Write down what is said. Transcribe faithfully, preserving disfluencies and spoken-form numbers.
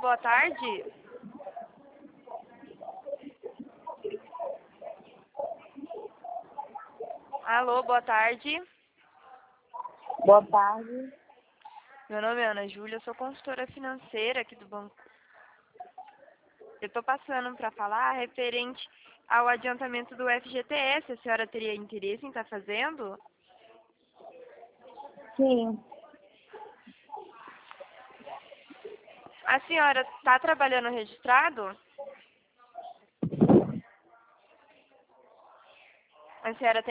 boa tarde. Alô, boa tarde. Boa tarde. Meu nome é Ana Júlia, eu sou consultora financeira aqui do banco. Eu estou passando para falar referente ao adiantamento do F G T S. A senhora teria interesse em estar fazendo? Sim, A senhora está trabalhando registrado? A senhora